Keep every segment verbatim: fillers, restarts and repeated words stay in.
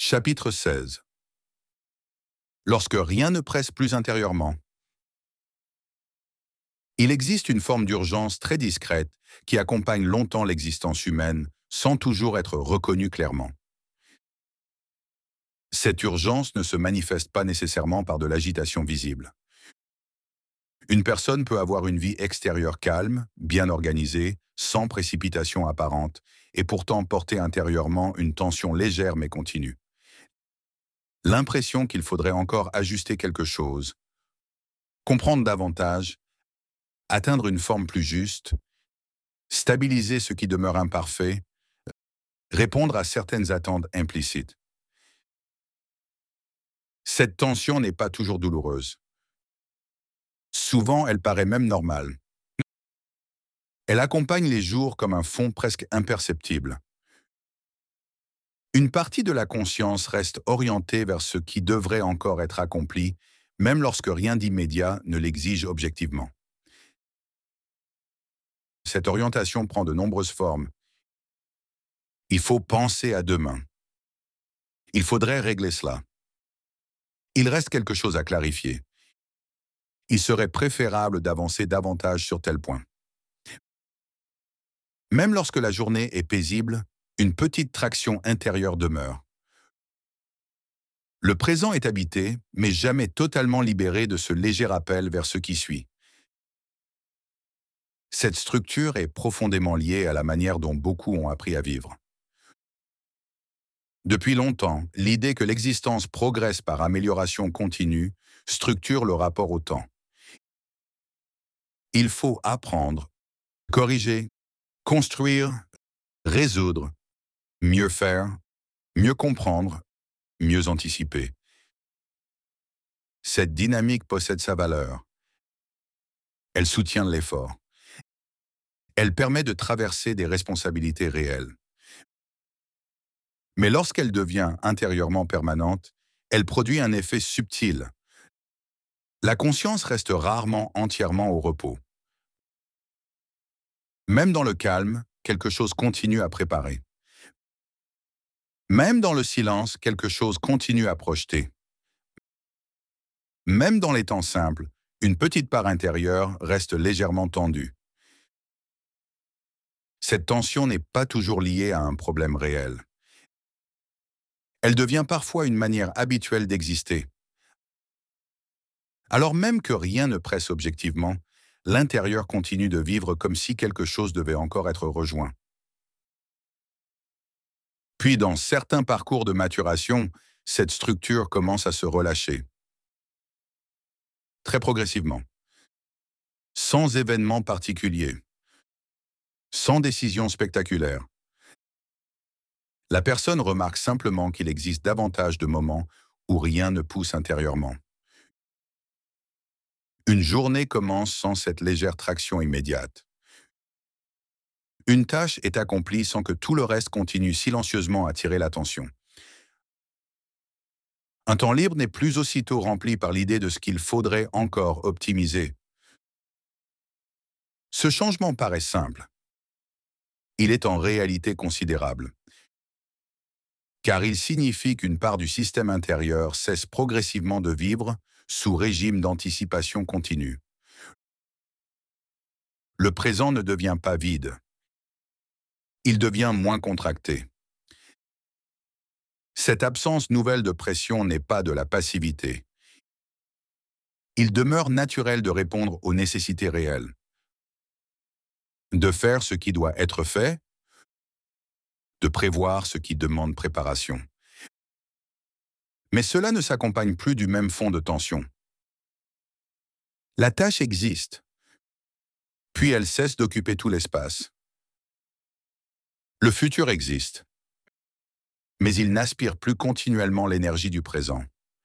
Chapitre seize. Lorsque rien ne presse plus intérieurement. Il existe une forme d'urgence très discrète qui accompagne longtemps l'existence humaine sans toujours être reconnue clairement. Cette urgence ne se manifeste pas nécessairement par de l'agitation visible. Une personne peut avoir une vie extérieure calme, bien organisée, sans précipitation apparente, et pourtant porter intérieurement une tension légère mais continue. L'impression qu'il faudrait encore ajuster quelque chose, comprendre davantage, atteindre une forme plus juste, stabiliser ce qui demeure imparfait, répondre à certaines attentes implicites. Cette tension n'est pas toujours douloureuse. Souvent, elle paraît même normale. Elle accompagne les jours comme un fond presque imperceptible. Une partie de la conscience reste orientée vers ce qui devrait encore être accompli, même lorsque rien d'immédiat ne l'exige objectivement. Cette orientation prend de nombreuses formes. Il faut penser à demain. Il faudrait régler cela. Il reste quelque chose à clarifier. Il serait préférable d'avancer davantage sur tel point. Même lorsque la journée est paisible, une petite traction intérieure demeure. Le présent est habité, mais jamais totalement libéré de ce léger rappel vers ce qui suit. Cette structure est profondément liée à la manière dont beaucoup ont appris à vivre. Depuis longtemps, l'idée que l'existence progresse par amélioration continue structure le rapport au temps. Il faut apprendre, corriger, construire, résoudre, mieux faire, mieux comprendre, mieux anticiper. Cette dynamique possède sa valeur. Elle soutient l'effort. Elle permet de traverser des responsabilités réelles. Mais lorsqu'elle devient intérieurement permanente, elle produit un effet subtil. La conscience reste rarement entièrement au repos. Même dans le calme, quelque chose continue à préparer. Même dans le silence, quelque chose continue à projeter. Même dans les temps simples, une petite part intérieure reste légèrement tendue. Cette tension n'est pas toujours liée à un problème réel. Elle devient parfois une manière habituelle d'exister. Alors même que rien ne presse objectivement, l'intérieur continue de vivre comme si quelque chose devait encore être rejoint. Puis, dans certains parcours de maturation, cette structure commence à se relâcher. Très progressivement. Sans événement particulier. Sans décision spectaculaire. La personne remarque simplement qu'il existe davantage de moments où rien ne pousse intérieurement. Une journée commence sans cette légère traction immédiate. Une tâche est accomplie sans que tout le reste continue silencieusement à attirer l'attention. Un temps libre n'est plus aussitôt rempli par l'idée de ce qu'il faudrait encore optimiser. Ce changement paraît simple. Il est en réalité considérable. Car il signifie qu'une part du système intérieur cesse progressivement de vivre sous régime d'anticipation continue. Le présent ne devient pas vide. Il devient moins contracté. Cette absence nouvelle de pression n'est pas de la passivité. Il demeure naturel de répondre aux nécessités réelles. De faire ce qui doit être fait, de prévoir ce qui demande préparation. Mais cela ne s'accompagne plus du même fond de tension. La tâche existe, puis elle cesse d'occuper tout l'espace. Le futur existe, mais il n'aspire plus continuellement l'énergie du présent.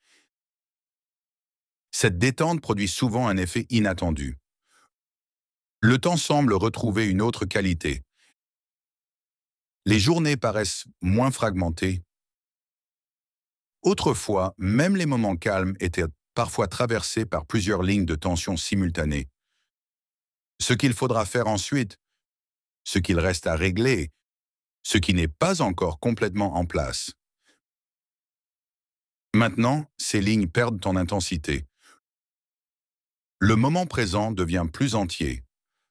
Cette détente produit souvent un effet inattendu. Le temps semble retrouver une autre qualité. Les journées paraissent moins fragmentées. Autrefois, même les moments calmes étaient parfois traversés par plusieurs lignes de tension simultanées. Ce qu'il faudra faire ensuite, ce qu'il reste à régler, ce qui n'est pas encore complètement en place. Maintenant, ces lignes perdent en intensité. Le moment présent devient plus entier.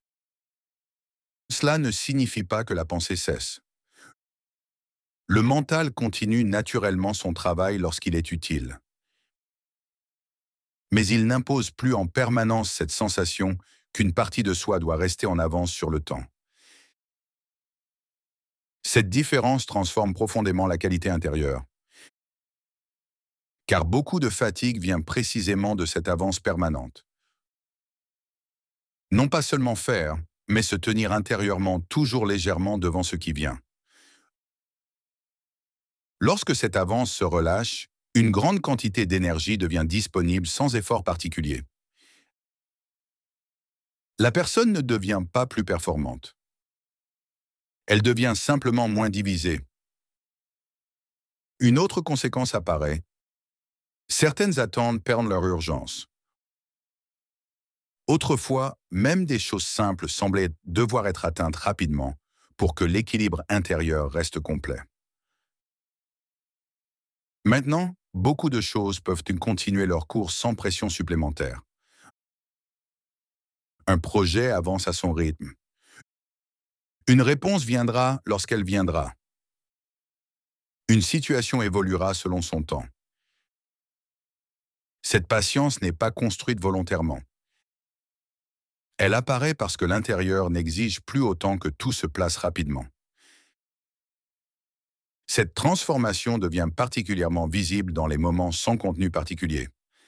Cela ne signifie pas que la pensée cesse. Le mental continue naturellement son travail lorsqu'il est utile. Mais il n'impose plus en permanence cette sensation qu'une partie de soi doit rester en avance sur le temps. Cette différence transforme profondément la qualité intérieure. Car beaucoup de fatigue vient précisément de cette avance permanente. Non pas seulement faire, mais se tenir intérieurement toujours légèrement devant ce qui vient. Lorsque cette avance se relâche, une grande quantité d'énergie devient disponible sans effort particulier. La personne ne devient pas plus performante. Elle devient simplement moins divisée. Une autre conséquence apparaît. Certaines attentes perdent leur urgence. Autrefois, même des choses simples semblaient devoir être atteintes rapidement pour que l'équilibre intérieur reste complet. Maintenant, beaucoup de choses peuvent continuer leur cours sans pression supplémentaire. Un projet avance à son rythme. Une réponse viendra lorsqu'elle viendra. Une situation évoluera selon son temps. Cette patience n'est pas construite volontairement. Elle apparaît parce que l'intérieur n'exige plus autant que tout se place rapidement. Cette transformation devient particulièrement visible dans les moments sans contenu particulier.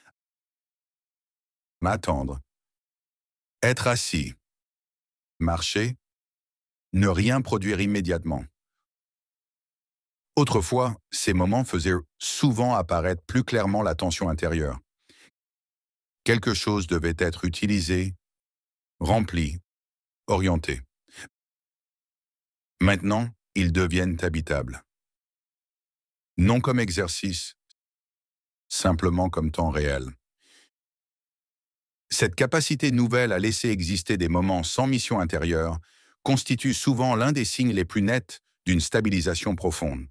M'attendre. Être assis. Marcher. Ne rien produire immédiatement. Autrefois, ces moments faisaient souvent apparaître plus clairement la tension intérieure. Quelque chose devait être utilisé, rempli, orienté. Maintenant, ils deviennent habitables. Non comme exercice, simplement comme temps réel. Cette capacité nouvelle à laisser exister des moments sans mission intérieure constitue souvent l'un des signes les plus nets d'une stabilisation profonde.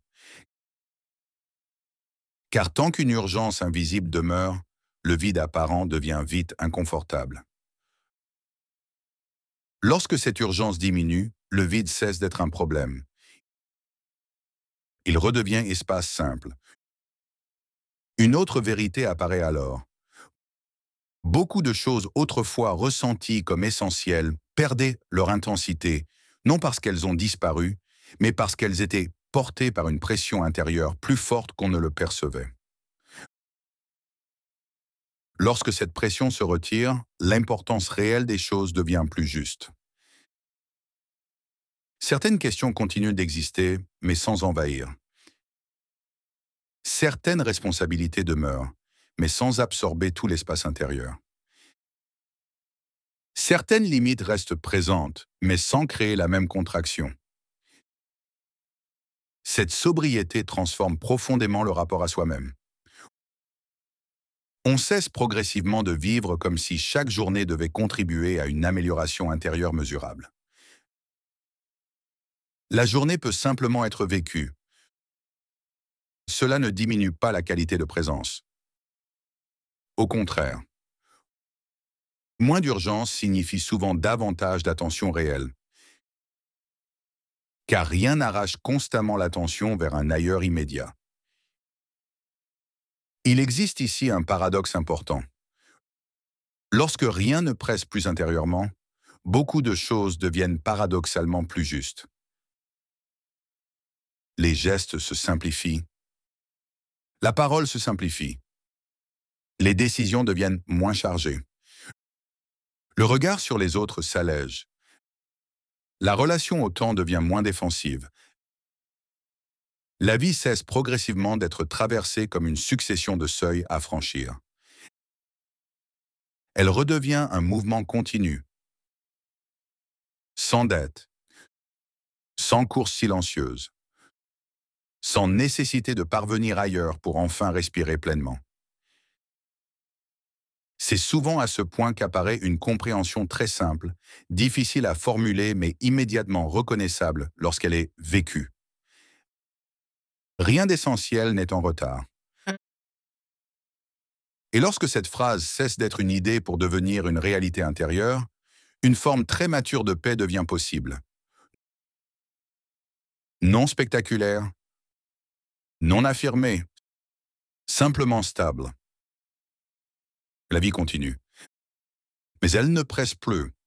Car tant qu'une urgence invisible demeure, le vide apparent devient vite inconfortable. Lorsque cette urgence diminue, le vide cesse d'être un problème. Il redevient espace simple. Une autre vérité apparaît alors. Beaucoup de choses autrefois ressenties comme essentielles perdaient leur intensité, non parce qu'elles ont disparu, mais parce qu'elles étaient portées par une pression intérieure plus forte qu'on ne le percevait. Lorsque cette pression se retire, l'importance réelle des choses devient plus juste. Certaines questions continuent d'exister, mais sans envahir. Certaines responsabilités demeurent, mais sans absorber tout l'espace intérieur. Certaines limites restent présentes, mais sans créer la même contraction. Cette sobriété transforme profondément le rapport à soi-même. On cesse progressivement de vivre comme si chaque journée devait contribuer à une amélioration intérieure mesurable. La journée peut simplement être vécue. Cela ne diminue pas la qualité de présence. Au contraire, moins d'urgence signifie souvent davantage d'attention réelle. Car rien n'arrache constamment l'attention vers un ailleurs immédiat. Il existe ici un paradoxe important. Lorsque rien ne presse plus intérieurement, beaucoup de choses deviennent paradoxalement plus justes. Les gestes se simplifient. La parole se simplifie. Les décisions deviennent moins chargées. Le regard sur les autres s'allège. La relation au temps devient moins défensive. La vie cesse progressivement d'être traversée comme une succession de seuils à franchir. Elle redevient un mouvement continu. Sans dette. Sans course silencieuse. Sans nécessité de parvenir ailleurs pour enfin respirer pleinement. C'est souvent à ce point qu'apparaît une compréhension très simple, difficile à formuler mais immédiatement reconnaissable lorsqu'elle est vécue. Rien d'essentiel n'est en retard. Et lorsque cette phrase cesse d'être une idée pour devenir une réalité intérieure, une forme très mature de paix devient possible. Non spectaculaire, non affirmée, simplement stable. La vie continue. Mais elle ne presse plus.